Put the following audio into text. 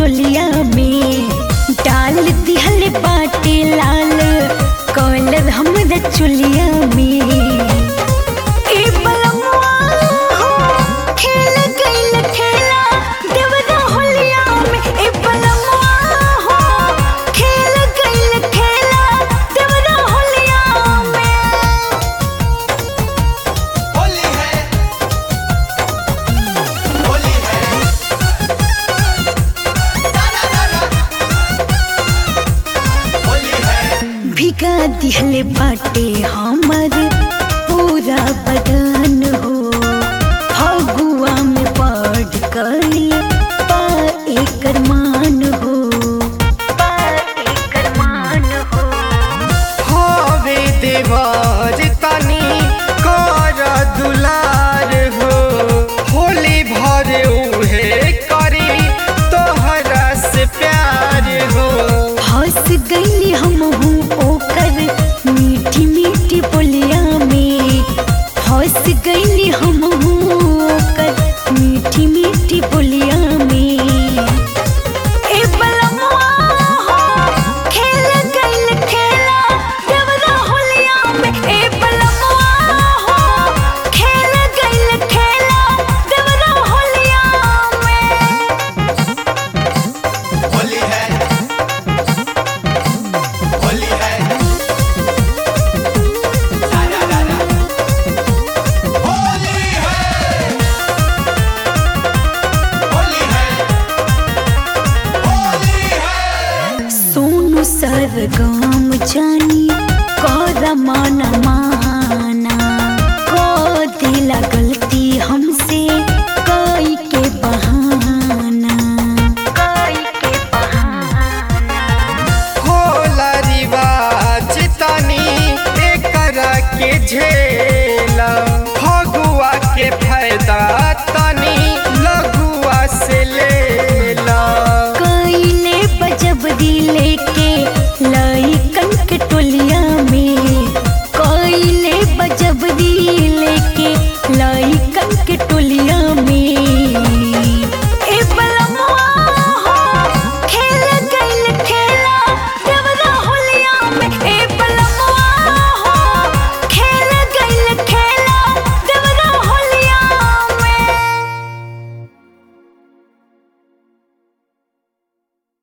चोलिया में डाल दिहल बाटे लाल कलर हमरा चोलिया में। ए बलमुआ हो खेल गइल खेला देवरा होलिया में। ए बलमुआ हो खेल गइल खेला देवरा होलिया में। होली है दादा दादा होली है। भिगा दिहले बाटे हमर पूरा बदन हो फगुआ में पड़ गइल पा एकर मान हो पा एकर मान हो। हवे देवर तनी कर दुलार हो होली भर उहे करी तोहरा से प्यार हो। हंस गइली हमहू ओकर मीठी मीठी बोलिया में। हंस गइली हमहू ओकर मीठी मीठी बोलिया में। ए बलमुआ हो खेल गइल खेला देवरा होलिया में। ए बलमुआ हो खेल गइल खेला देवरा होलिया में। होली है होली है दादा दादा होली है होली है होली है। सोनू सरगम जानी कर माना माना को दिला गलती हमसे कई के बहाना कई के बहाना। होला रिवाज तनी एकरा के झेल